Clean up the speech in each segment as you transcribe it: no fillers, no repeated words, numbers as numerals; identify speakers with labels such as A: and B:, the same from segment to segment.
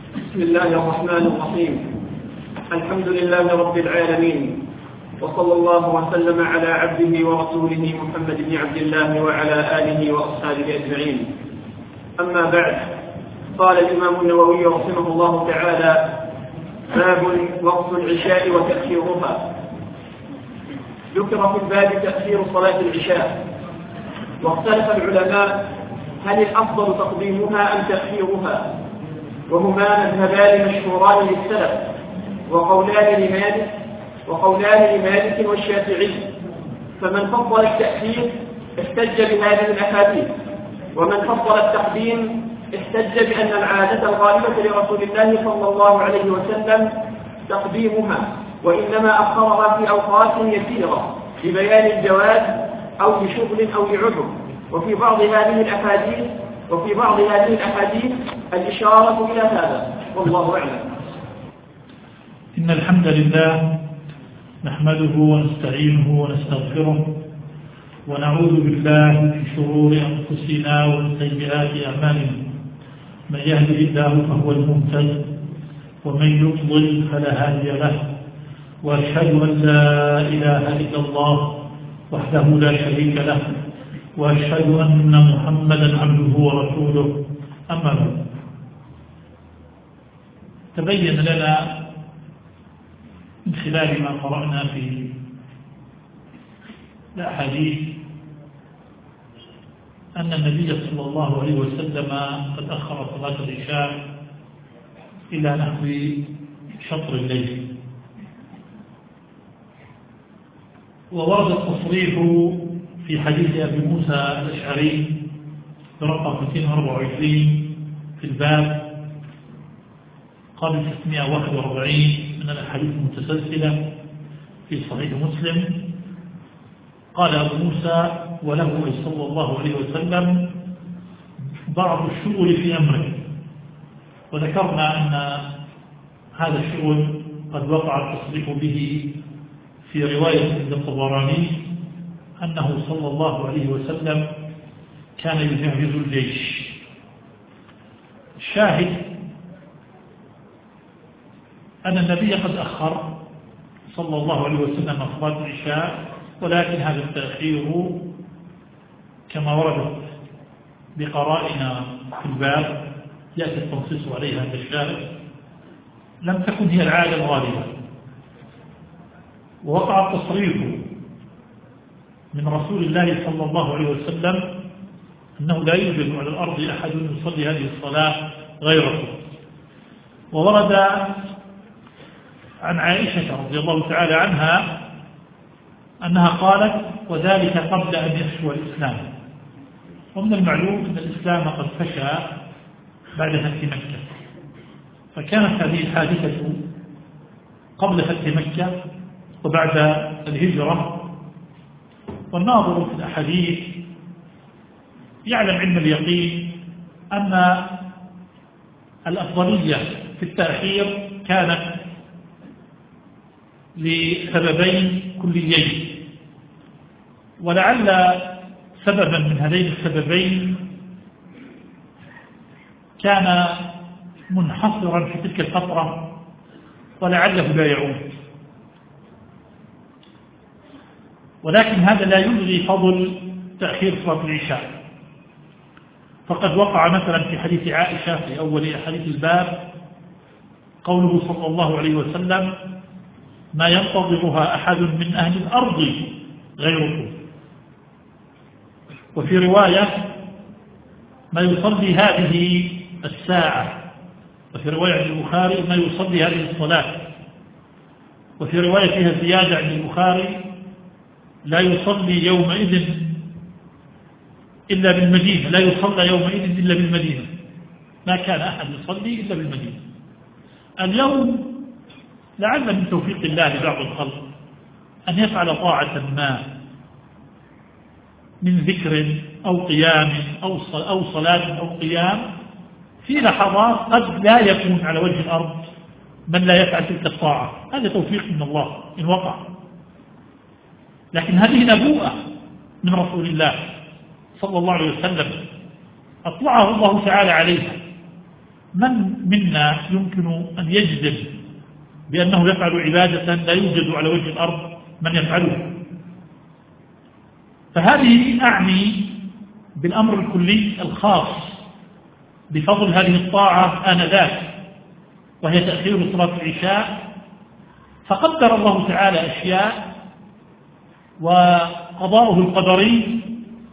A: بسم الله الرحمن الرحيم. الحمد لله رب العالمين، وصلى الله وسلم على عبده ورسوله محمد بن عبد الله وعلى آله وأصحابه أجمعين. أما بعد، قال الإمام النووي رحمه الله تعالى: باب وقت العشاء وتأخيرها. ذكر في الباب تأخير صلاة العشاء، واختلف العلماء هل الأفضل تقديمها أم تأخيرها، وهما مذهبان مشهوران للسلف وقولان لمالك والشافعي. فمن فضل التأخير احتج بهذه الأحاديث، ومن فضل التقديم احتج بأن العادة الغالبة لرسول الله صلى الله عليه وسلم تقديمها، وإنما أخرها في أوقات يسيرة لبيان الجواز أو لشغل أو لعذر. وفي بعض هذه الأحاديث الإشارة إلى هذا، والله أعلم.
B: إن الحمد لله نحمده ونستعينه ونستغفره، ونعوذ بالله من شرور أنفسنا ومن سيئات أعمالنا. من يهده الله فهو المهتد، ومن يضلل فلا هادي له. وأشهد أن لا إله إلا الله وحده لا شريك له، وأشهد أن محمدا عبده ورسوله. أما بعد، تبين لنا من خلال ما قرأنا في الأحاديث أن النبي صلى الله عليه وسلم قد أخر صلاة العشاء إلى نحو شطر الليل. وورد التصريح في حديث أبي موسى الأشعري برقم 224 في الباب قبل 641 من الأحاديث المتسلسلة في صحيح مسلم. قال أبو موسى: وله صلى الله عليه وسلم بعض الشغل في أمره. وذكرنا أن هذا الشغل قد وقع التصريح به في رواية عند الطبراني أنه صلى الله عليه وسلم كان يجهز الجيش. الشاهد أن النبي قد أخر صلى الله عليه وسلم صلاة العشاء، ولكن هذا التأخير كما وردت بقرائنا في الباب يأتي التنصيص عليها عند الشارع لم تكن هي العادة الغالبة. ووقع التصريح من رسول الله صلى الله عليه وسلم أنه لا يوجد على الأرض أحد يصلي هذه الصلاة غيره. وورد عن عائشة رضي الله تعالى عنها أنها قالت: وذلك قبل أن يفشو الإسلام. ومن المعلوم أن الإسلام قد فشى بعد فتح مكة، فكانت هذه الحادثة قبل فتح مكة وبعد الهجرة. والناظر في الأحاديث يعلم علم اليقين أن الأفضلية في التأخير كانت لسببين كليين، ولعل سببا من هذين السببين كان منحصرا في تلك الفترة ولعله لا يعود. ولكن هذا لا يلغي فضل تأخير صلاة العشاء. فقد وقع مثلا في حديث عائشة في أول حديث الباب قوله صلى الله عليه وسلم: ما ينتظرها أحد من أهل الأرض غيركم. وفي رواية: ما يصلي هذه الساعة. وفي رواية عند البخاري: ما يصلي هذه الصلاة. وفي رواية فيها زيادة عند البخاري: لا يصلي يومئذ إلا بالمدينة، لا يصلى يومئذ إلا بالمدينة. ما كان أحد يصلي إلا بالمدينة. اليوم لعل من توفيق الله لبعض الخلق أن يفعل طاعة ما من ذكر أو قيام أو صلاة أو قيام في لحظات قد لا يكون على وجه الأرض من لا يفعل تلك الطاعة. هذا توفيق من الله إن وقع. لكن هذه نبوءة من رسول الله صلى الله عليه وسلم أطلعه الله تعالى عليها، من منا يمكن أن يجزم بأنه يفعل عبادة لا يوجد على وجه الأرض من يفعله؟ فهذه أعني بالأمر الكلي الخاص بفضل هذه الطاعة آنذاك، وهي تأخير صلاة العشاء. فقدر الله تعالى أشياء، وقضاؤه القدري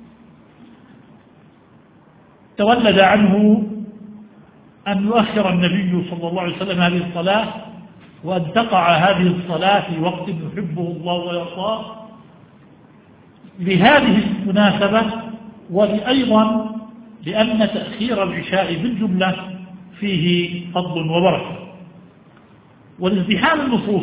B: تولد عنه أن يؤخر النبي صلى الله عليه وسلم هذه الصلاة، وأن تقع هذه الصلاة في وقت يحبه الله ويرضاه لهذه المناسبة، وأيضا لأن تأخير العشاء بالجملة فيه فضل وبركة. والازدحام النصوص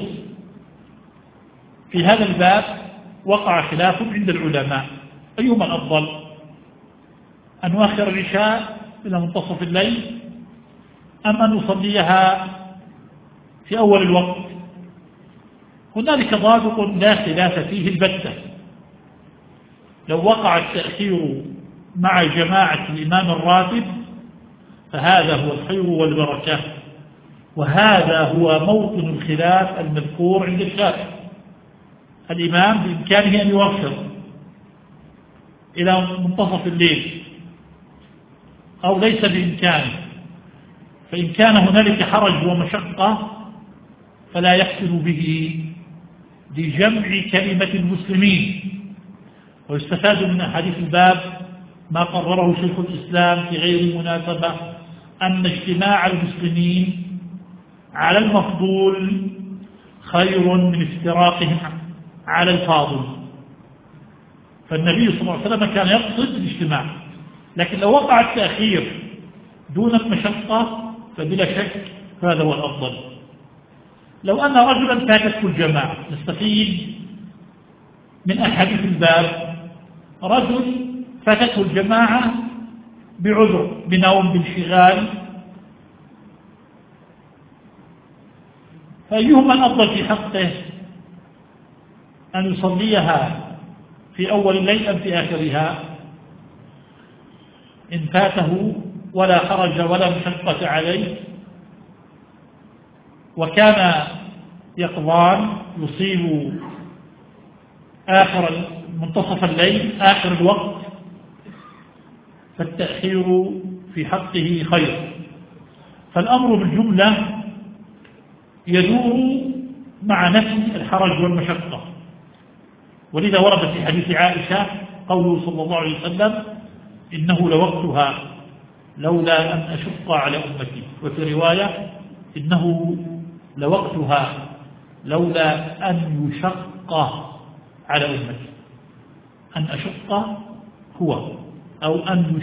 B: في هذا الباب وقع خلاف عند العلماء، أيهما الأفضل؟ أن نؤخر العشاء إلى منتصف الليل أم أن نصليها في أول الوقت؟ هنالك ضابط لا خلاف فيه البتة. لو وقع التأخير مع جماعة الإمام الراتب فهذا هو الخير والبركة، وهذا هو موطن الخلاف المذكور عند الشافعي. الإمام بإمكانه أن يؤخر إلى منتصف الليل أو ليس بإمكانه، فإن كان هنالك حرج ومشقة فلا يحسن به لجمع كلمة المسلمين. ويستفاد من أحاديث الباب ما قرره شيخ الإسلام في غير مناسبة، أن اجتماع المسلمين على المفضول خير من افتراقهم على الفاضل. فالنبي صلى الله عليه وسلم كان يقصد الاجتماع، لكن لو وقع التأخير دون المشقة فبلا شك هذا هو الأفضل. لو أن رجلا فاتته الجماعة، نستفيد من أحاديث الباب. رجل فاتته الجماعة بعذر، بنوم، بانشغال، فأيهما الأفضل في حقه؟ أن يصليها في أول الليل أم في آخرها؟ إن فاته ولا حرج ولا مشقة عليه، وكان يقظان يصيب آخر منتصف الليل آخر الوقت، فالتأخير في حقه خير. فالأمر بالجملة يدور مع نفي الحرج والمشقة. ولذا ورد في حديث عائشة قوله صلى الله عليه وسلم: إنه لوقتها لولا أن أشق على أمتي. وفي رواية: إنه لوقتها لولا أن يشق على أمتي. أن أشق هو، أو أن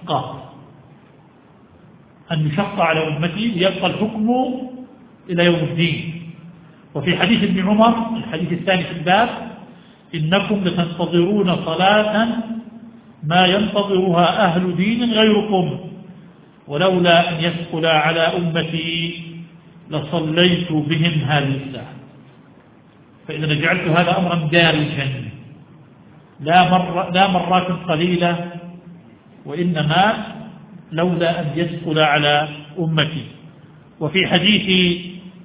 B: يشق على أمتي ليبقى الحكم إلى يوم الدين. وفي حديث ابن عمر الحديث الثاني في الباب: إنكم لتنتظرون صلاة ما ينتظرها أهل دين غيركم، ولولا أن يثقل على أمتي لصليت بهم هذه الساعة. فإذا جعلت هذا أمرا دارجا لا مرات قليلة، وإنما لولا أن يثقل على أمتي. وفي حديث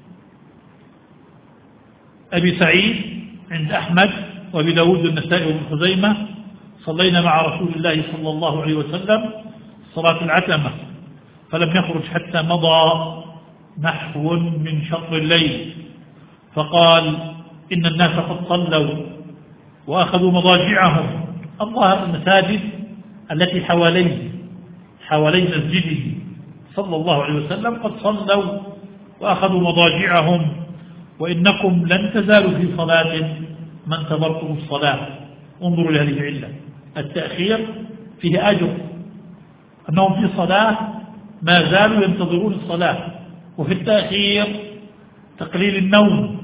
B: أبي سعيد عند أحمد وأبي داود والنسائي وابن خزيمة: صلينا مع رسول الله صلى الله عليه وسلم صلاة العتمة فلم يخرج حتى مضى نحو من شطر الليل، فقال: إن الناس قد صلوا وأخذوا مضاجعهم. الله المساجد التي حوالي مسجده صلى الله عليه وسلم قد صلوا وأخذوا مضاجعهم، وإنكم لن تزالوا في صلاة ما انتظرتم الصلاة. انظروا لهذه العلة، التأخير فيه أجر، أنهم في صلاة ما زالوا ينتظرون الصلاة. وفي التأخير تقليل النوم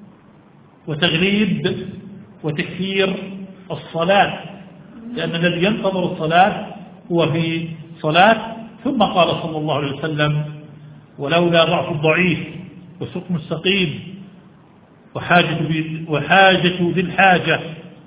B: وتغليب وتكثير الصلاة، لأن الذي ينتظر الصلاة هو في صلاة. ثم قال صلى الله عليه وسلم: ولولا ضعف الضعيف وسقم السقيم وحاجة ذي الحاجة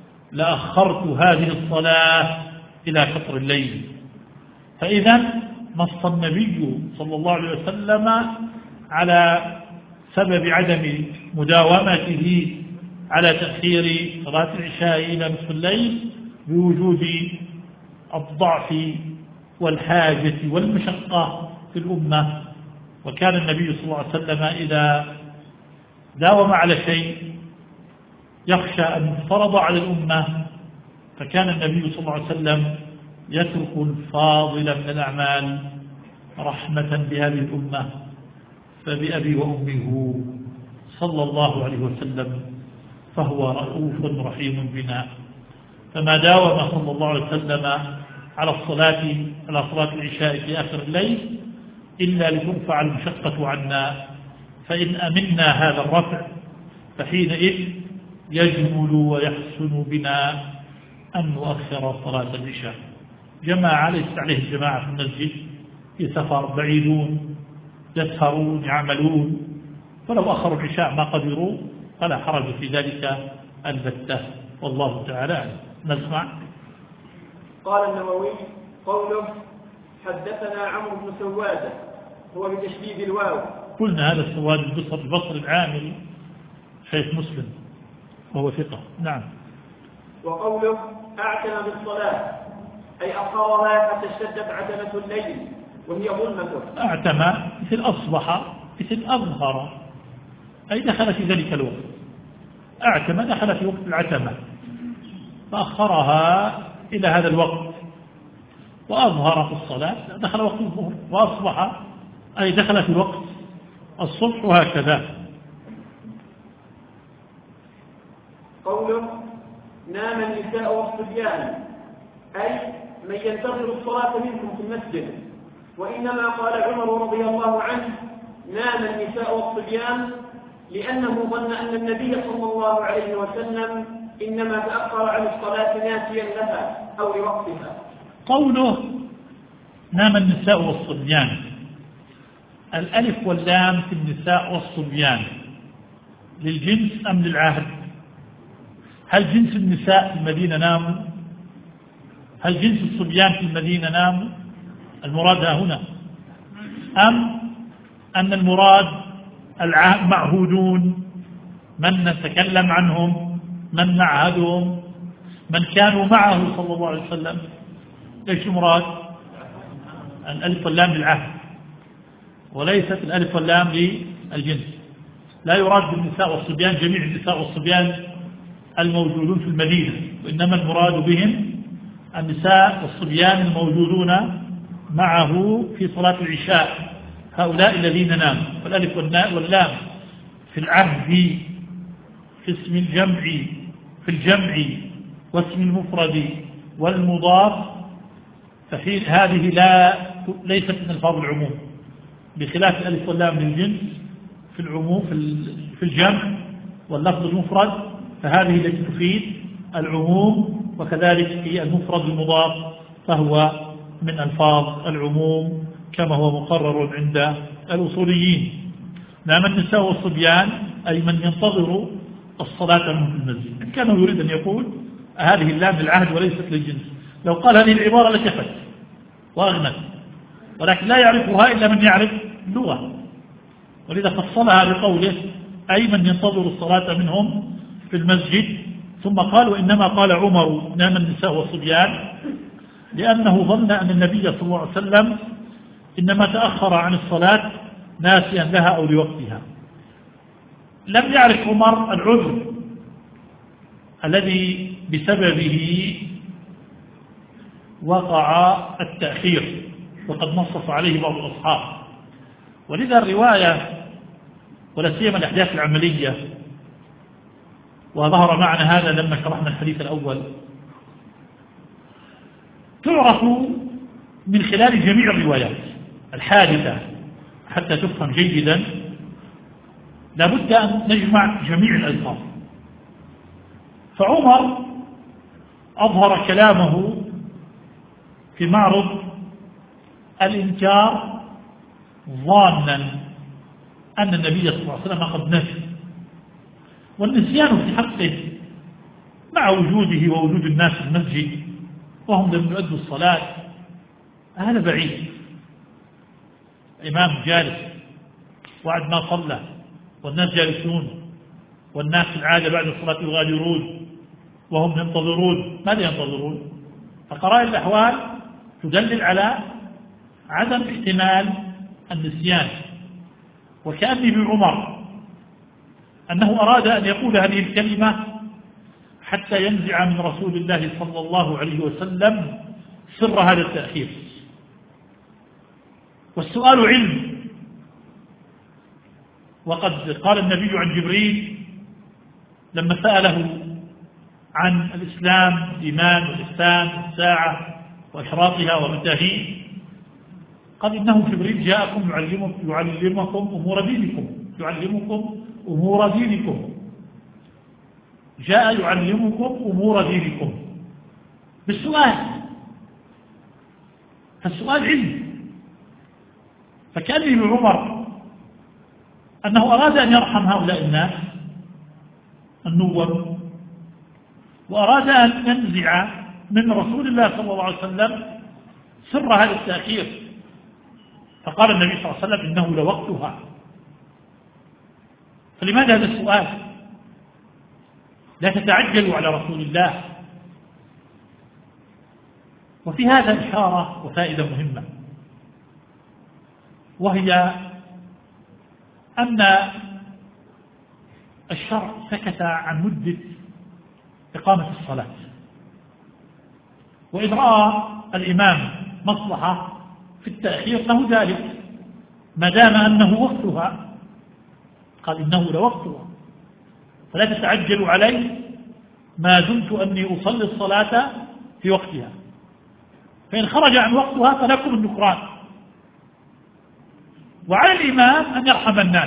B: لأخرت هذه الصلاة إلى شطر الليل. فإذا نص النبي صلى الله عليه وسلم على سبب عدم مداومته على تأخير صلاة العشاء إلى نصف الليل بوجود الضعف والحاجة والمشقة في الأمة. وكان النبي صلى الله عليه وسلم إذا داوم على شيء يخشى أن يفترض على الأمة فكان النبي صلى الله عليه وسلم يترك الفاضل من الأعمال رحمة بهذه الأمة. فبأبي وأمه صلى الله عليه وسلم فهو رؤوف رحيم بنا. فما داوم صلى الله عليه وسلم على صلاة العشاء في آخر الليل إلا لترفع المشقة عنا، فإن أمنا هذا الرفع فحينئذ يجمل ويحسن بنا أن نؤخر صلاة العشاء. جماعة ليس عليه الجماعة في المسجد، في سفر بعيدون يسهرون يعملون، فلو أخروا العشاء ما قدروا فلا حرج في ذلك البتة، والله تعالى نسمع.
A: قال النووي قوله حدثنا عمرو بن سوادة هو بتشديد الواو.
B: قلنا هذا السواد البصري العامري شيخ مسلم وهو ثقة. نعم.
A: وقوله أعتم بالصلاة أي أخرها حتى اشتدت عتمة الليل وهي ظلمة.
B: أعتم مثل أصبح مثل أظهر، أي دخل في ذلك الوقت. أعتم دخل في وقت العتمة فأخرها إلى هذا الوقت، وأظهر في الصلاة دخل وقت الظهر، وأصبح أي دخل في وقت الصبح، وهكذا.
A: قوله نام النساء والصبيان أي من ينتظر الصلاة منكم في المسجد. وإنما قال عمر رضي الله عنه نام النساء والصبيان لأنه ظن أن النبي صلى الله عليه وسلم إنما تأخر عن الصلاة ناسيا لها أو لوقتها.
B: قوله نام النساء والصبيان، الألف واللام في النساء والصبيان للجنس أم للعهد؟ هل جنس النساء في المدينة ناموا؟ هل جنس الصبيان في المدينة ناموا؟ المراد هنا، أم أن المراد معهودون من نتكلم عنهم، من نعهدهم، من كانوا معه صلى الله عليه وسلم؟ ايش المراد؟ الألف واللام للعهد وليست الألف واللام للجنس. لا يراد بالنساء والصبيان جميع النساء والصبيان الموجودون في المدينة، وإنما المراد بهم النساء والصبيان الموجودون معه في صلاة العشاء، هؤلاء الذين ناموا. والألف واللام في العهد في اسم الجمع، في الجمع واسم المفرد والمضاف، فحين هذه ليست من الفاظ العموم، بخلاف الألف واللام للجنس في العموم في الجمع واللفظ المفرد، فهذه التي تفيد العموم، وكذلك في المفرد المضاف فهو من ألفاظ العموم كما هو مقرر عند الأصوليين. نام النساء والصبيان أي من ينتظر الصلاة منهم في المسجد. إن كان يريد أن يقول هذه اللام للعهد وليست للجنس، لو قال هذه العبارة لكفت وأغنت، ولكن لا يعرفها إلا من يعرف اللغة، ولذا فصلها بقوله أي من ينتظر الصلاة منهم في المسجد. ثم قال وإنما قال عمر نام النساء والصبيان لأنه ظن أن النبي صلى الله عليه وسلم إنما تأخر عن الصلاة ناسيا لها أو لوقتها. لم يعرف عمر العذر الذي بسببه وقع التأخير، وقد نصف عليه بعض الأصحاب، ولذا الرواية ولا سيما الأحداث العملية، وظهر معنا هذا لما شرحنا الحديث الأول، تعرف من خلال جميع الروايات الحادثة حتى تفهم جيدا. لابد أن نجمع جميع الألفاظ. فعمر أظهر كلامه في معرض الإنكار ظانا أن النبي صلى الله عليه وسلم قد نسي، والنسيان في حقه مع وجوده ووجود الناس في المسجد وهم لم يؤدوا الصلاة هذا بعيد، الإمام جالس وعد ما صلى والناس جالسون والناس في العادة بعد الصلاة يغادرون وهم ينتظرون. ماذا ينتظرون؟ فقرائن الأحوال تدلل على عدم احتمال النسيان. وكأني بعمر أنه أراد أن يقول هذه الكلمة حتى ينزع من رسول الله صلى الله عليه وسلم سر هذا التأخير. والسؤال علم، وقد قال النبي عن جبريل لما سأله عن الإسلام والإيمان والإحسان والساعة وأشراطها ومتاهيه، قال إنه جبريل جاءكم يعلمكم أمور دينكم جاء يعلمكم أمور دينكم بالسؤال. فالسؤال علم. فكان ابن عمر أنه أراد أن يرحم هؤلاء الناس النوم، وأراد أن ينزع من رسول الله صلى الله عليه وسلم سر هذا التأخير. فقال النبي صلى الله عليه وسلم إنه لوقتها. فلماذا هذا السؤال؟ لا تتعجلوا على رسول الله. وفي هذا إشارة وفائدة مهمة، وهي أن الشرع سكت عن مدة إقامة الصلاة، وإذ رأى الإمام مصلحة في التأخير له ذلك ما دام أنه وقتها، قال إنه لوقتها فلا تتعجلوا علي ما دمت أني أصلي الصلاة في وقتها، فإن خرج عن وقتها فلكم النكران. وعلى الإمام أن يرحم الناس،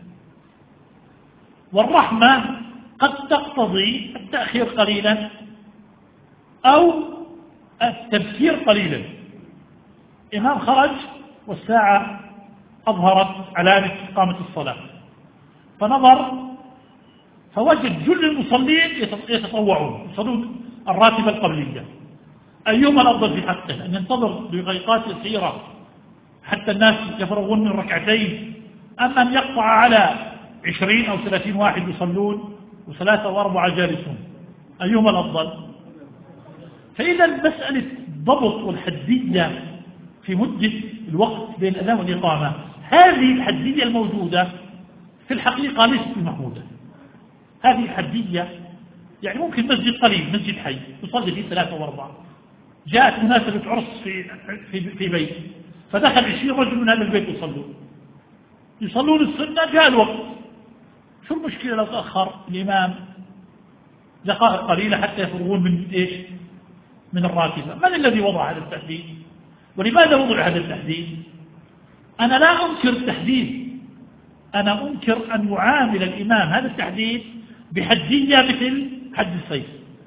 B: والرحمة قد تقتضي التأخير قليلا أو التبكير قليلا. إمام خرج والساعة أظهرت علامة إقامة الصلاة، فنظر فوجد جل المصلين يتطوعون يصلون الراتبة القبلية. أيهما الأفضل في حقه؟ أن ينتظر دقيقات يسيرة حتى الناس يفرغون من ركعتين، أم أن يقطع على 20 أو 30 واحد يصلون وثلاثة وأربعة جالسون؟ أيهما الأفضل؟ فإذا مسألة الضبط والحدية في مدة الوقت بين الأذان والإقامة، هذه الحدية الموجودة في الحقيقة ليست محمودة. هذه الحدية يعني ممكن مسجد قليل، مسجد حي يصلي فيه 3 و4، جاءت مناسبة عرس في بيت فدخل 20 رجل من هذا البيت يصلون السنة، جاء الوقت، شو المشكلة لو تأخر الإمام دقائق قليلة حتى يفرغون من إيش؟ من الراتبة. من الذي وضع هذا التحديد؟ ولماذا وضع هذا التحديد؟ أنا لا أنكر التحديد، أنا أنكر أن يعامل الإمام هذا التحديد بحدية مثل حد السيف.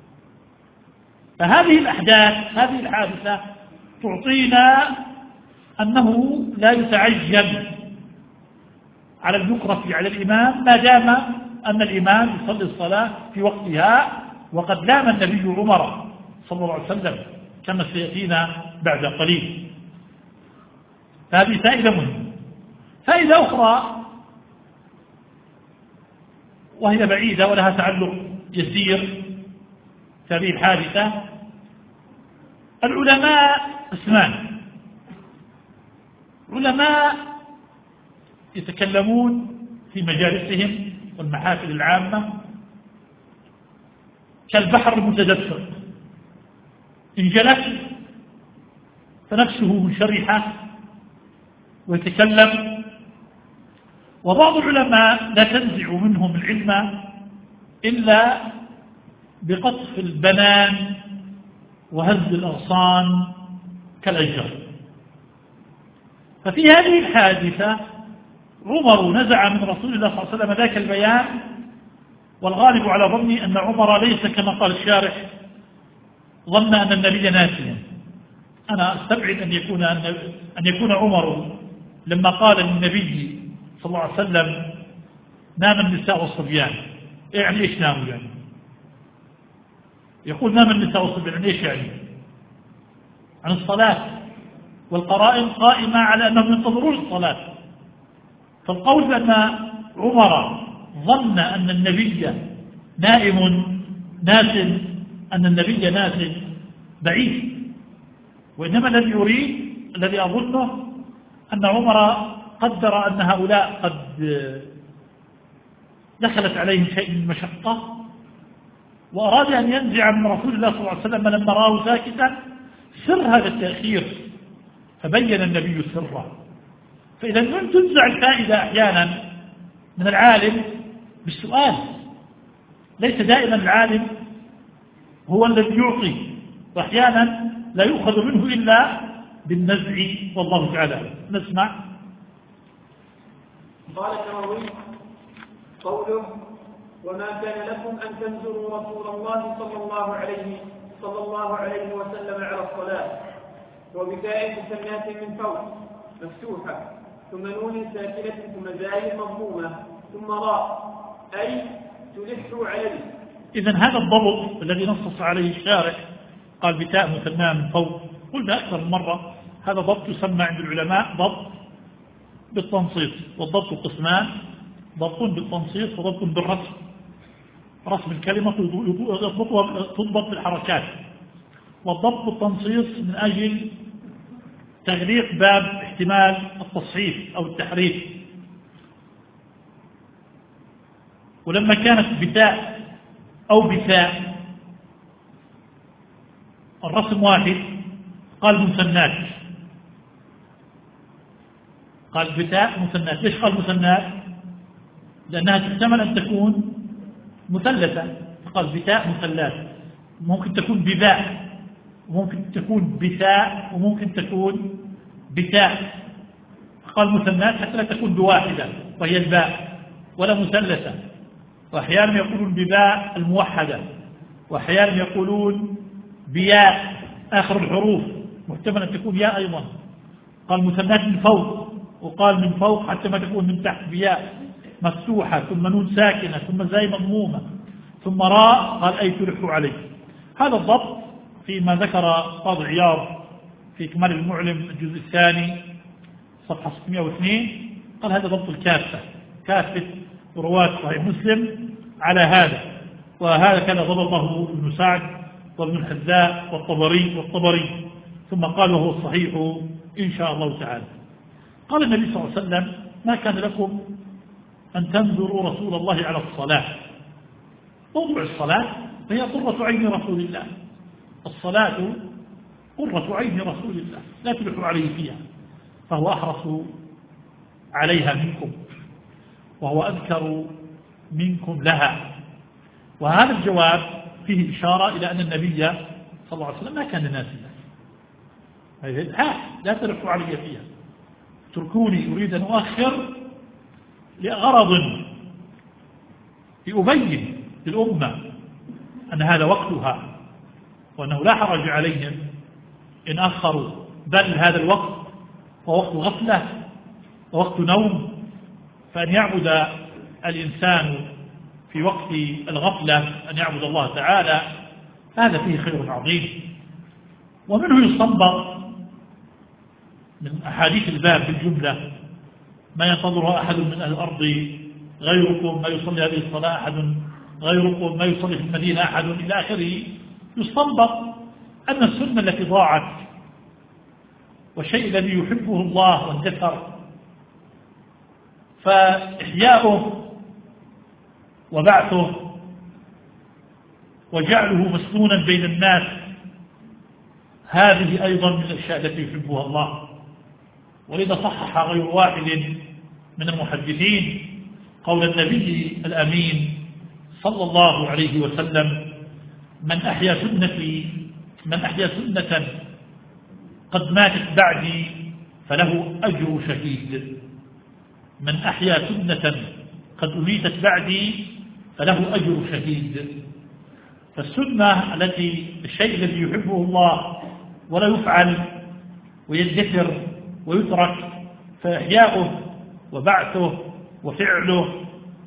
B: فهذه الأحداث، هذه الحادثة تعطينا أنه لا يتعجل على النكرة على الإمام ما دام أن الإمام يصلي الصلاة في وقتها، وقد لام النبي عمر صلى الله عليه وسلم كما سيأتينا بعد قليل. فهذه فائدة مهمة. فائدة أخرى وهي بعيدة ولها تعلق يسير في هذه الحادثة، العلماء قسمان: علماء يتكلمون في مجالسهم والمحافل العامة كالبحر المتدفق، إن جلس فنفسه منشرحة ويتكلم. وبعض العلماء لا تنزع منهم العلم إلا بقطف البنان وهز الأغصان كالأشجار. ففي هذه الحادثة عمر نزع من رسول الله صلى الله عليه وسلم ذاك البيان، والغالب على ظني أن عمر ليس كما قال الشارح ظن أن النبي ناسيا. أنا أستبعد أن يكون عمر لما قال للنبي صلى الله عليه وسلم نام النساء والصبيان، يعني إيش ناموا؟ يعني يقول نام النساء والصبيان، يعني إيش يعني؟ عن الصلاة والقرائن قائمة على أنهم ينتظرون الصلاة. فالقول بأن عمر ظن أن النبي نائم ناس أن النبي ناس بعيد، وإنما الذي يريد الذي أظنه أن عمر قدر أن هؤلاء قد دخلت عليهم شيء من المشقة، وأراد أن ينزع من رسول الله صلى الله عليه وسلم لما راه ساكتا سر هذا التأخير، فبين النبي سره. فإذا تنزع الفائدة أحيانا من العالم بالسؤال، ليس دائما العالم هو الذي يعطي، وأحيانا لا يؤخذ منه إلا بالنزع، والله تعالى. نسمع.
A: قال النووي: قوله: وما كان لكم أن تنزلوا رسول الله صلى الله عليه وسلم على الصلاة، وبكاء مثنات من فوق مفتوحة، ثم نون ساكنة، ثم زاي مضمومة، ثم راء، أي تلحوا عليه.
B: إذن هذا الضبط الذي نصص عليه الشارع، قال بتاء مثناه من فوق، قلنا أكثر من مرة هذا ضبط يسمى عند العلماء ضبط بالتنصيص، والضبط قسمان: ضبط بالتنصيص وضبط بالرسم. رسم الكلمة تضبط بالحركات، والضبط بالتنصيص من أجل تغليق باب احتمال التصحيف أو التحريف. ولما كانت بتاء أو بتاء الرسم واحد قال مثنات، قال بتاء مثنات. ليش قال مثنات؟ لأنها تحتمل أن تكون مثلثة، قال بتاء مثلث، ممكن تكون بباء، وممكن تكون بتاء، وممكن تكون بتاء. قال مثنات حتى لا تكون بواحدة وهي الباء، ولا مثلثة. وأحيانا يقولون بباء الموحدة، وأحيانا يقولون بياء آخر الحروف، محتمل أن تكون ياء أيضا. قال مثنات من فوق، وقال من فوق حتى ما تكون من تحت بياء مفتوحة، ثم نون ساكنة، ثم زاي مضمومة، ثم راء، قال أي تلحوا عليه. هذا الضبط فيما ذكر قاضي عياض في إكمال المعلم الجزء الثاني صفحة 602، قال هذا ضبط الكافة، كافة رواة صحيح مسلم على هذا. وهذا كان ضبطه ابن سعد وابن الحذاء والطبري، ثم قال وهو الصحيح إن شاء الله تعالى. قال النبي صلى الله عليه وسلم: ما كان لكم أن تنذروا رسول الله على الصلاة. موضوع الصلاة هي قرة عين رسول الله، الصلاة قرة عين رسول الله، لا تلحوا عليه فيها، فهو أحرص عليها منكم، وهو أذكر منكم لها. وهذا الجواب فيه إشارة إلى أن النبي صلى الله عليه وسلم ما كان ناسيا، لا تلحوا علي فيها، اتركوني أريد أن أؤخر لغرض، لأبين للأمة أن هذا وقتها، وأنه لا حرج عليهم إن أخروا، بل هذا الوقت هو وقت غفلة ووقت نوم، فأن يعبد الإنسان في وقت الغفلة أن يعبد الله تعالى هذا فيه خير عظيم. ومنه يستنبط من أحاديث الباب بالجملة: ما ينتظرها أحد من أهل الأرض غيركم، ما يصلي هذه الصلاة أحد غيركم، ما يصلي في المدينة أحد، إلى آخره. يستنبط أن السنة التي ضاعت والشيء الذي يحبه الله واندثر، فإحياؤه وبعثه وجعله مسنونا بين الناس هذه أيضا من الأشياء التي يحبها الله. ولذا صحح غير واحد من المحدثين قول النبي الأمين صلى الله عليه وسلم: من أحيا سنة قد ماتت بعدي فله أجر شهيد. من أحيا سنة قد أميتت بعدي فله أجر شهيد. فالسنة الشيء الذي يحبه الله ولا يفعل ويندثر ويترك، فإحياؤه وبعثه وفعله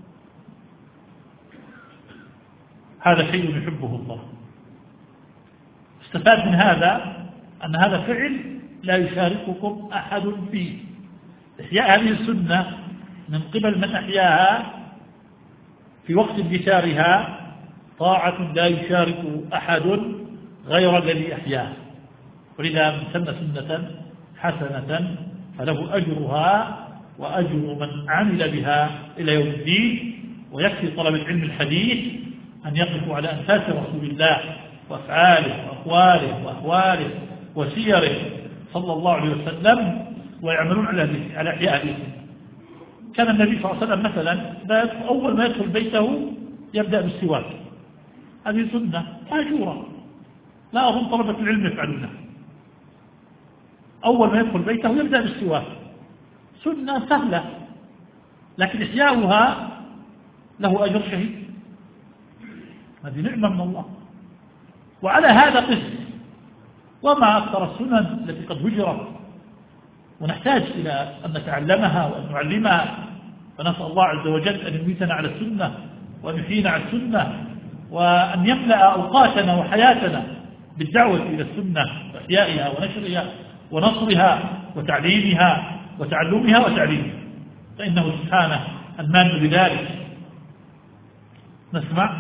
B: هذا شيء يحبه الله. استفاد من هذا أن هذا فعل لا يشارككم أحد فيه. إحياء هذه السنة من قبل من أحياها في وقت انتشارها طاعة لا يشارك أحد غير الذي أحياها، ولذا من سن سنة حسنة فله أجرها وأجر من عمل بها إلى يوم الدين. ويكفي طلب العلم الحديث أن يقفوا على أنفاس رسول الله وأفعاله وأقواله وأحواله وسيره صلى الله عليه وسلم ويعملون على إحياء هذه. كان النبي صلى الله عليه وسلم مثلا أول ما يدخل بيته يبدأ بالسواك، هذه سنة ماجورة لا أظن طلبة العلم يفعلونها. أول ما يدخل بيته يبدأ بالسواك، سنة سهلة، لكن إحياؤها له أجر شهيد، هذه نعمة من الله. وعلى هذا قس وما أكثر السنن التي قد هجرت ونحتاج إلى أن نتعلمها وأن نعلمها، فنسأل الله عز وجل أن يميتنا على السنة وأن يحيينا على السنة وأن يملأ أوقاتنا وحياتنا بالدعوة إلى السنة وإحيائها ونشرها ونصرها وتعليمها وتعلمها وتعليمها، فإنه سبحانه المان بذلك. نسمع.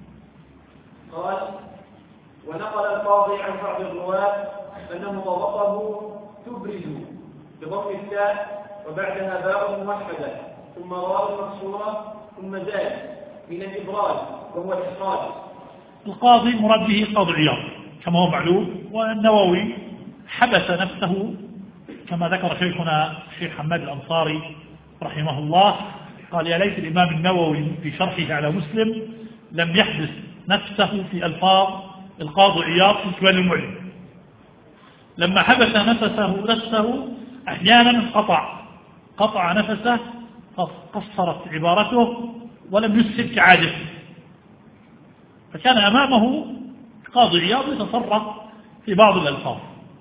A: قال: ونقل القاضي عن بعض الرواة أنه ضبطه تبرز بضم التاء وبعدها باء موحدة ثم راء مكسورة ثم زاد من الإبراز وهو الإخراج.
B: القاضي مراد به قاضي عياض كما هو معلوم، والنووي حبس نفسه كما ذكر شيخنا الشيخ حماد الأنصاري رحمه الله، قال: يا ليت الإمام النووي في شرحه على مسلم لم يحبس نفسه في ألفاظ القاضي عياض في كمال المعلم. لما حبس نفسه أحيانا قطع نفسه فقصرت عبارته ولم يسهل كعادته، فكان أمامه قاضي عياض يتصرف في بعض الألفاظ.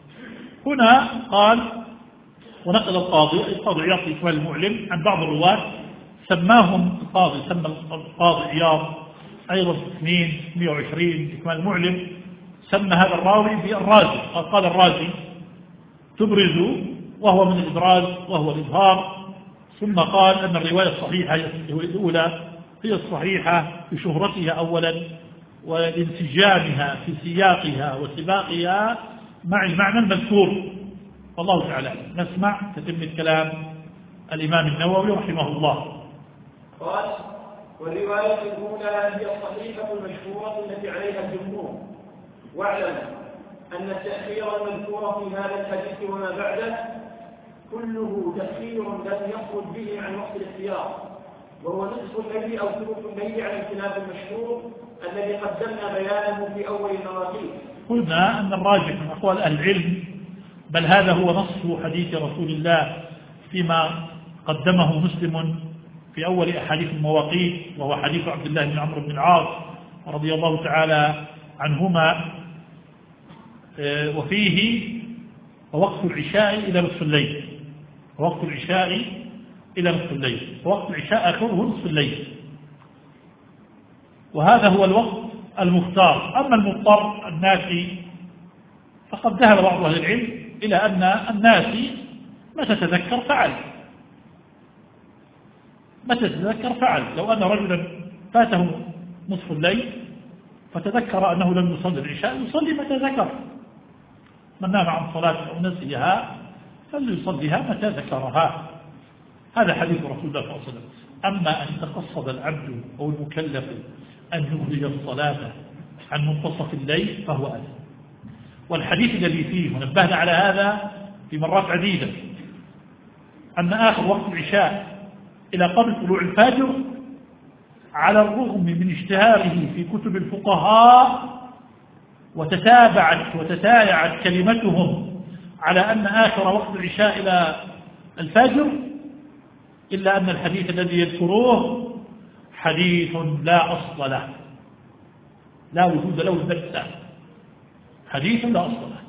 B: هنا قال: ونقل القاضي عياض في كمال المعلم عن بعض الرواة سماهم سمى القاضي عياض أيضا 120 في كمال المعلم، سمى هذا الراوي بالرازي، قال الرازي تبرز وهو من الإبراز وهو الإظهار. ثم قال أن الرواية الصحيحة الأولى هي الصحيحة بشهرتها أولا وانسجامها في سياقها وسباقها مع المعنى المذكور، والله تعالى. نسمع تتم الكلام الإمام النووي رحمه الله.
A: قال: والرواية الأولى هي الصحيحة المشهورة التي عليها الجمهور، واعلم أن التأخير المذكور في هذا الحديث وما بعده كله تأخير لم يخرج به عن وقت الاختيار، وهو نصف الليل أو ثلث الليل على الخلاف المشهور الذي قدمنا بيانه في أول المواقيت.
B: قلنا أن الراجح من أقوال أهل العلم، بل هذا هو نص حديث رسول الله فيما قدمه مسلم في أول أحاديث المواقيت، وهو حديث عبد الله بن عمرو بن العاص رضي الله تعالى عنهما، وفيه ووقت العشاء إلى نصف الليل، ووقت العشاء إلى نصف الليل، ووقت العشاء آخره نصف الليل، وهذا هو الوقت المختار. أما المضطر الناسي فقد ذهب بعض أهل العلم إلى أن الناسي متى تذكر فعل، لو أن رجلا فاته نصف الليل فتذكر أنه لم يصلي العشاء يصلي متى ذكر، من نام عن صلاة أو نسيها فليصليها متى ذكرها. هذا حديث رسول الله صلى الله عليه وسلم. أما أن يتقصد العبد أو المكلف أن يخرج الصلاة عن منتصف الليل فهو أثم. والحديث الذي فيه ونبهنا على هذا في مرات عديدة أن آخر وقت العشاء إلى قبل طلوع الفجر، على الرغم من اشتهاره في كتب الفقهاء وتتايعت كلمتهم على أن آخر وقت العشاء إلى الفجر، إلا أن الحديث الذي يذكروه حديث لا أصل له، لا وجود له البتة، حديث لا أصل له.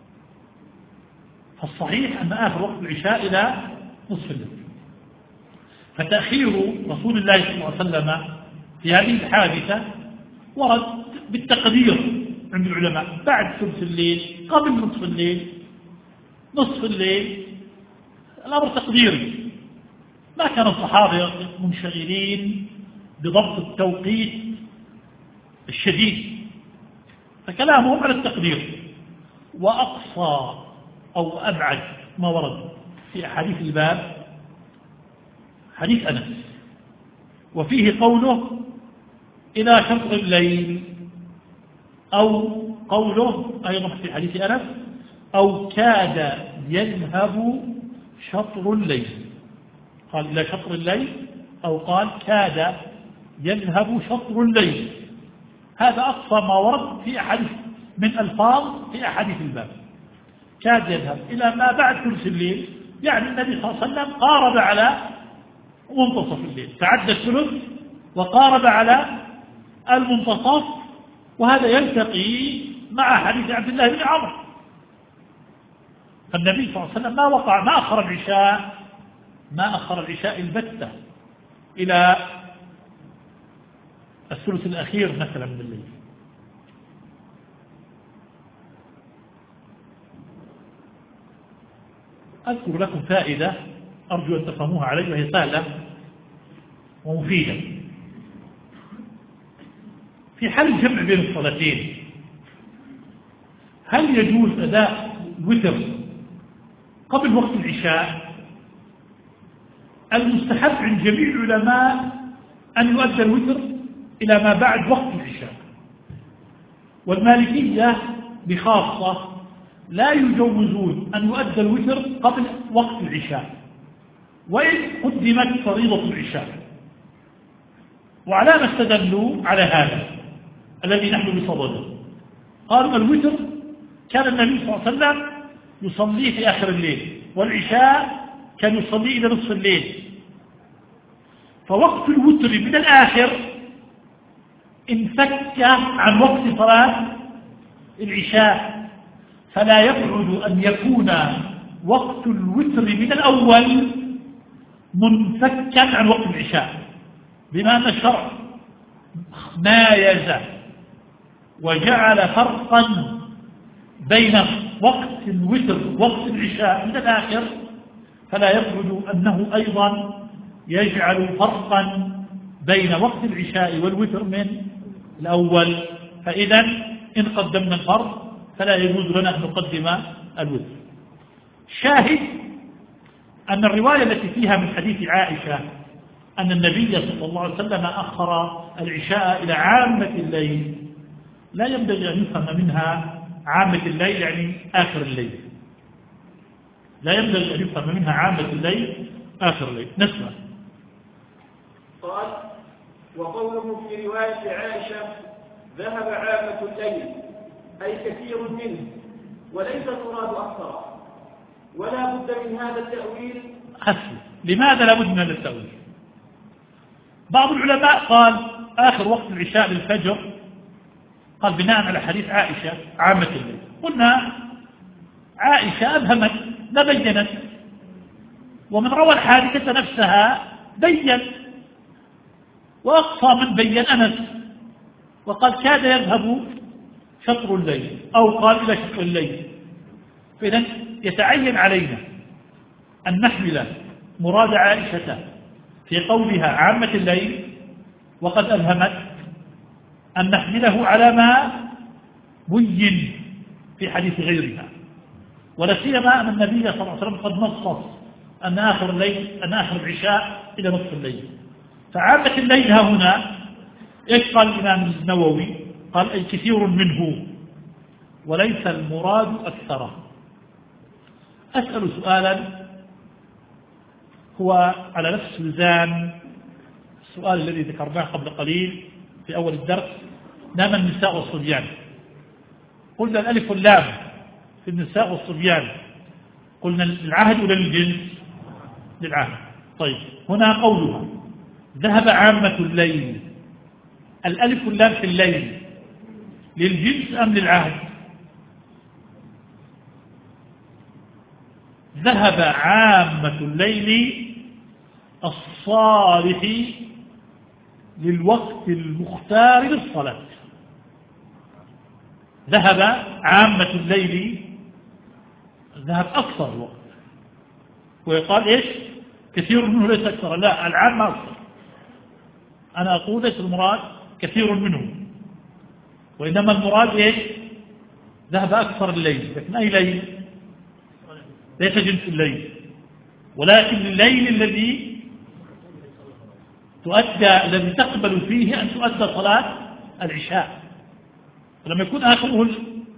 B: فالصحيح أن آخر وقت العشاء إلى نصف الليل. فتأخير رسول الله صلى الله عليه وسلم في هذه الحادثة ورد بالتقدير عند العلماء بعد ثلث الليل قبل نصف الليل، نصف الليل الأمر تقديري، ما كان الصحابة منشغلين بضبط التوقيت الشديد، فكلامهم على التقدير. وأقصى أو أبعد ما ورد في أحاديث الباب حديث أنس، وفيه قوله إلى شطر الليل، أو قوله أيضا في حديث أنس أو كاد يذهب شطر الليل، قال إلى شطر الليل أو قال كاد يذهب شطر الليل. هذا أقصى ما ورد في أحاديث من ألفاظ في أحاديث الباب، كاد يذهب إلى ما بعد ثلث الليل، يعني النبي صلى الله عليه وسلم قارب على منتصف الليل، تعدى الثلث وقارب على المنتصف، وهذا يلتقي مع حديث عبد الله بن عمرو. فالنبي صلى الله عليه وسلم ما أخر العشاء البتة إلى الثلث الأخير مثلا من الليل. أذكر لكم فائدة أرجو أن تفهموها علي، وهي سهلة ومفيدة. في حال الجمع بين الصلاتين، هل يجوز أداء الوتر قبل وقت العشاء؟ المستحب عند جميع العلماء أن يؤدى الوتر إلى ما بعد وقت العشاء، والمالكية بخاصة لا يجوزون أن يؤدى الوتر قبل وقت العشاء وإن قدمت فريضة العشاء. وعلى ما استدلوا على هذا الذي نحن بصدده، قالوا الوتر كان النبي صلى الله عليه وسلم يصليه في آخر الليل، والعشاء كان يصليه إلى نصف الليل، فوقت الوتر من الآخر انفك عن وقت صلاة العشاء، فلا يبعد أن يكون وقت الوتر من الأول منفكا عن وقت العشاء، بما أن الشرع مايز وجعل فرقا بين وقت الوتر ووقت العشاء من الآخر، فلا يبعد أنه أيضا يجعل فرقا بين وقت العشاء والوتر من الأول. فإذا إن قدمنا الفرق فلا يجوز لنا أن نقدم الوتر. شاهد أن الرواية التي فيها من حديث عائشة أن النبي صلى الله عليه وسلم أخر العشاء إلى عامة الليل، لا ينبغي أن يفهم منها عامة الليل يعني آخر الليل، لا ينبغي أن يفهم منها عامة الليل آخر الليل. نسمع.
A: قال: وقوله في رواية عائشة ذهب عامة الليل أي كثير منه، وليس المراد أكثر، ولا بد من هذا التأويل.
B: حسن. لماذا لا بد من هذا التأويل؟ بعض العلماء قال آخر وقت العشاء للفجر، قال بناء على حديث عائشة عامة الليل. قلنا عائشة أبهمت لا بينت، ومن روى الحادثة نفسها بين، وأقصى من بين أنس وقال كاد يذهب شطر الليل أو قال إلى شطر الليل. فإذا يتعين علينا أن نحمل مراد عائشة في قولها عامة الليل وقد ألهمت، أن نحمله على ما بين في حديث غيرها، ولا سيما أن النبي صلى الله عليه وسلم قد نصص أن آخر الليل أن آخر العشاء إلى نصف الليل. فعامة الليل ها هنا إيش قال الإمام النووي؟ قال أي كثير منه وليس المراد أكثره. أسأل سؤالا هو على نفس ميزان السؤال الذي ذكرناه قبل قليل في أول الدرس: نام النساء والصبيان. قلنا الألف واللام في النساء والصبيان، قلنا العهد ولا للجنس؟ للعهد. طيب هنا قولها ذهب عامة الليل، الألف واللام في الليل للجنس أم للعهد؟ ذهب عامة الليل الصالح للوقت المختار للصلاة. ذهب عامة الليل ذهب أكثر الوقت، ويقال إيش كثير منه ليس أكثر، لا العام ما أكثر. أنا أقول ليس المراد كثير منه، وإنما المراد إيش ذهب أكثر الليل. لكن أي ليل؟ ليس جنس الليل، ولكن الليل الذي الذي تقبل فيه أن تؤدى صلاة العشاء. فلما يكون آخره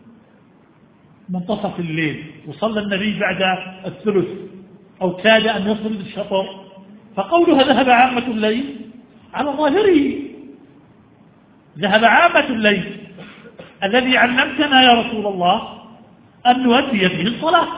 B: منتصف الليل وصلى النبي بعد الثلث أو كاد أن يصل بالشطر، فقولها ذهب عامة الليل على ظاهره ذهب عامة الليل الذي علمتنا يا رسول الله أن نؤدي فيه الصلاة.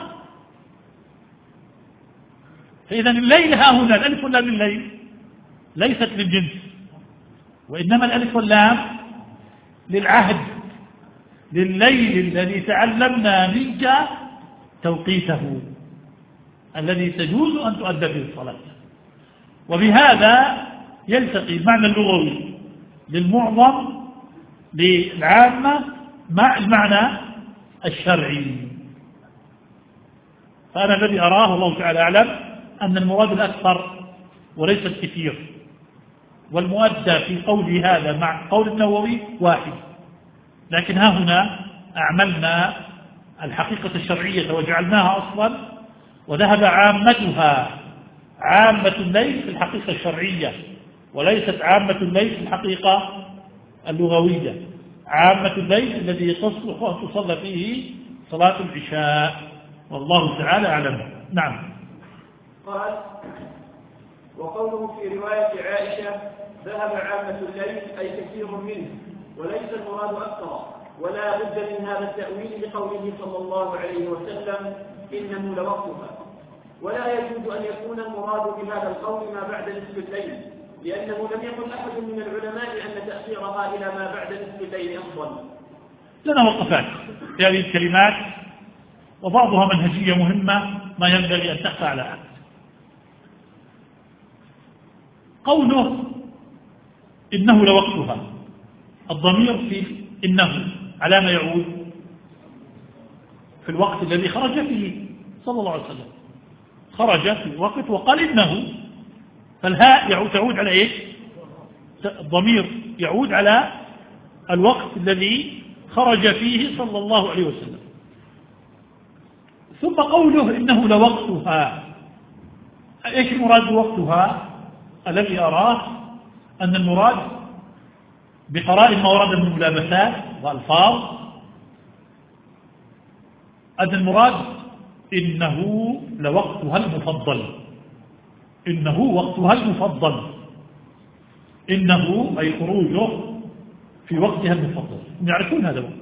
B: فإذا الليل ها هنا الألف واللام الليل ليست للجنس، وإنما الألف واللام للعهد، لليل الذي تعلمنا منك توقيته الذي تجوز أن تؤدى به الصلاة. وبهذا يلتقي المعنى اللغوي للمعظم للعامة مع المعنى الشرعي. فأنا الذي أراه الله تعالى أعلم أن المراد الأكثر وليس الكثير، والمؤدى في قوله هذا مع قول النووي واحد، لكن ها هنا أعملنا الحقيقة الشرعية وجعلناها أصلا، وذهب عامتها عامة الليل في الحقيقة الشرعية، وليست عامة الليل في الحقيقة اللغوية. عامة الليل الذي تصلح أن تصلى فيه صلاة العشاء، والله تعالى أعلم. نعم.
A: قال: وقوله في رواية عائشة ذهب عامة الليل أي كثير منه، وليس المراد أكثر، ولا بد من هذا التأويل لقوله صلى الله عليه وسلم إنه لوقتها، ولا يجوز أن يكون المراد بهذا القول ما بعد نصف الليل، لأنه لم يقل أحد من العلماء أن تأخيرها إلى ما بعد نصف الليل أفضل.
B: لنا وقفات في هذه الكلمات، وبعضها منهجية مهمة ما ينبغي أن تخفى على أحد. قوله إنه لوقتها، الضمير في إنه على ما يعود؟ في الوقت الذي خرج فيه صلى الله عليه وسلم، خرج في الوقت وقال إنه، فالهاء تعود على إيش؟ الضمير يعود على الوقت الذي خرج فيه صلى الله عليه وسلم. ثم قوله إنه لوقتها، إيش المراد بوقتها؟ الذي أراه أن المراد بقراء ما ورد من ملابسات وألفاظ، أن المراد إنه لوقتها المفضل، إنه وقتها المفضل، إنه أي خروجه في وقتها المفضل، يعرفون هذا وقتها.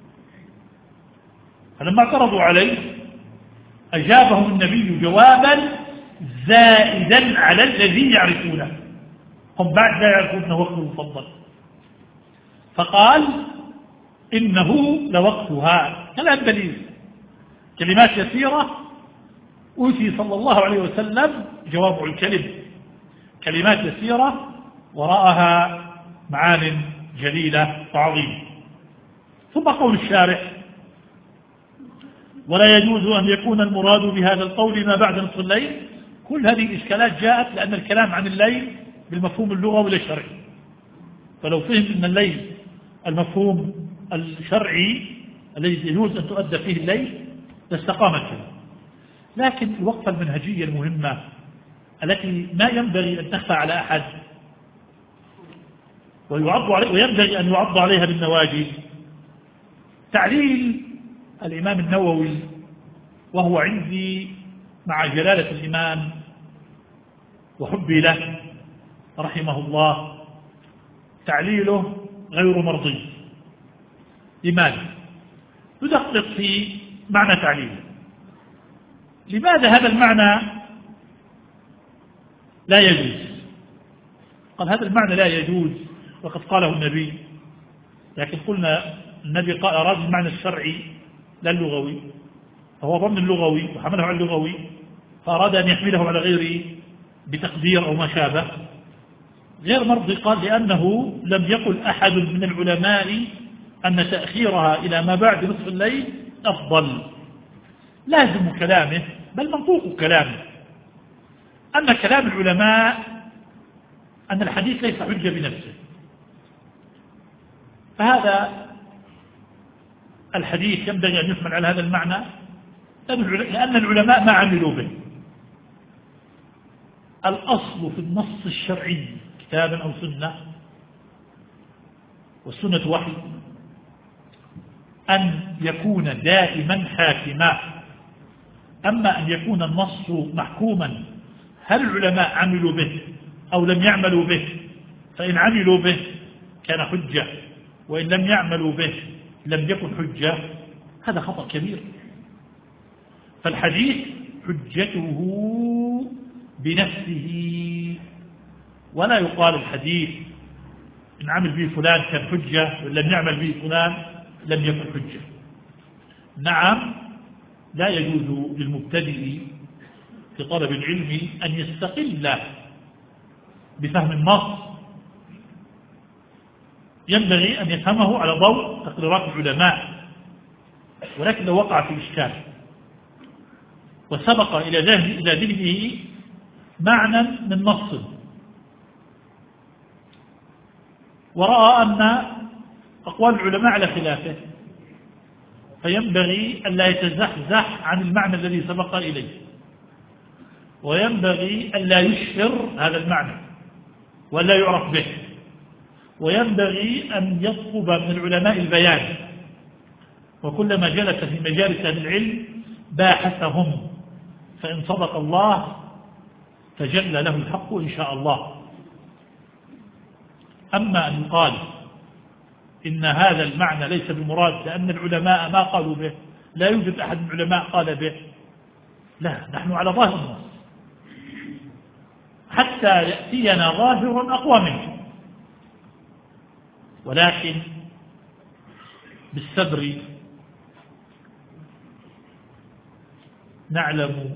B: فلما اعترضوا عليه أجابهم النبي جوابا زائدا على الذي يعرفونه، هم بعد لا يعرفون وقته المفضل، فقال إنه لوقتها. كلام دليل، كلمات يسيرة أوتي صلى الله عليه وسلم جواب الكلم، كلمات يسيرة وراءها معان جليلة وعظيمة. ثم قول الشارح: ولا يجوز أن يكون المراد بهذا القول ما بعد نصف الليل. كل هذه الإشكالات جاءت لأن الكلام عن الليل بالمفهوم اللغوي والشرعي، فلو فهم أن الليل المفهوم الشرعي الذي يجوز أن تؤدى فيه الليل لاستقام الكلام. لكن الوقفة المنهجية المهمة التي ما ينبغي أن تخفى على أحد وينبغي أن يعض عليها بالنواجذ، تعليل الإمام النووي، وهو عندي مع جلالة الإمام وحبي له رحمه الله تعليله غير مرضي. لماذا؟ ندقق في معنى تعليله. لماذا هذا المعنى لا يجوز؟ قال هذا المعنى لا يجوز وقد قاله النبي، لكن قلنا النبي قال أراد المعنى الشرعي لا اللغوي، فهو ضمن اللغوي وحمله على اللغوي، فأراد أن يحمله على غيره بتقدير أو ما شابه. غير مرضي قال لأنه لم يقل أحد من العلماء أن تأخيرها إلى ما بعد نصف الليل أفضل، لازم كلامه بل منطوق كلامه. أما كلام العلماء أن الحديث ليس حجة بنفسه، فهذا الحديث ينبغي أن يحمل على هذا المعنى، لأن العلماء ما عملوا به. الأصل في النص الشرعي كتابا أو سنة، والسنة وحي، أن يكون دائما حاكما. أما أن يكون النص محكوما هل العلماء عملوا به أو لم يعملوا به، فإن عملوا به كان حجة، وإن لم يعملوا به لم يكن حجة. هذا خطأ كبير. فالحديث حجته بنفسه، ولا يقال الحديث إن عمل به فلان كان حجة وإن لم يعمل به فلان لم يكن حجة. نعم، لا يجوز للمبتدئ في طلب العلم أن يستقل بفهم النص، ينبغي أن يفهمه على ضوء تقريرات العلماء. ولكن لو وقع في إشكال وسبق إلى ذهنه معنى من نص ورأى أن أقوال العلماء على خلافه، فينبغي أن لا يتزحزح عن المعنى الذي سبق إليه، وينبغي أن لا يشهر هذا المعنى ولا يعرف به، وينبغي أن يطلب من العلماء البيان، وكلما جلس في مجالس أهل العلم باحثهم، فإن صدق الله تجلى له الحق إن شاء الله. أما أن يقال إن هذا المعنى ليس بمراد لأن العلماء ما قالوا به، لا يوجد أحد من العلماء قال به، لا، نحن على ظاهر النص حتى يأتينا ظاهر أقوى منه، ولكن بالصبر نعلم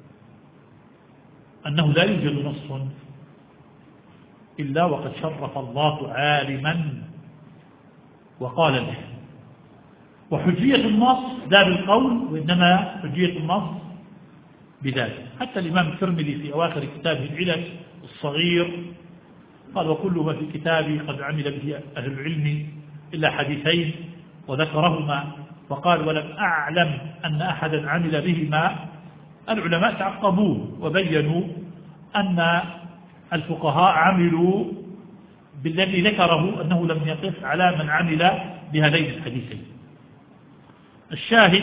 B: أنه لا يوجد نص إلا وقد شرف الله عالما وقال له. وحجية النص لا بالقول، وإنما حجية النص بذلك. حتى الإمام الترمذي في أواخر كتابه العلل الصغير قال: وكل ما في كتابي قد عمل به أهل العلم إلا حديثين وذكرهما، وقال: ولم أعلم أن أحدا عمل بهما. العلماء تعقبوه وبينوا أن الفقهاء عملوا بالذي ذكره، أنه لم يقف على من عمل بهذين الحديثين. الشاهد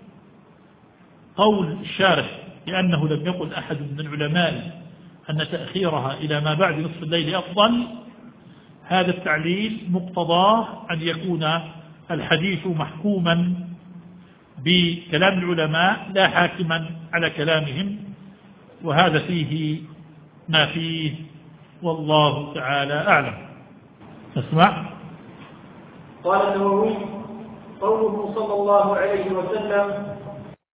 B: قول الشارح لأنه لم يقل أحد من العلماء أن تأخيرها إلى ما بعد نصف الليل أفضل. هذا التعليل مقتضاه أن يكون الحديث محكوما بكلام العلماء لا حاكما على كلامهم، وهذا فيه ما فيه، والله تعالى أعلم. اسمع.
A: قال النووي: قوله صلى الله عليه وسلم: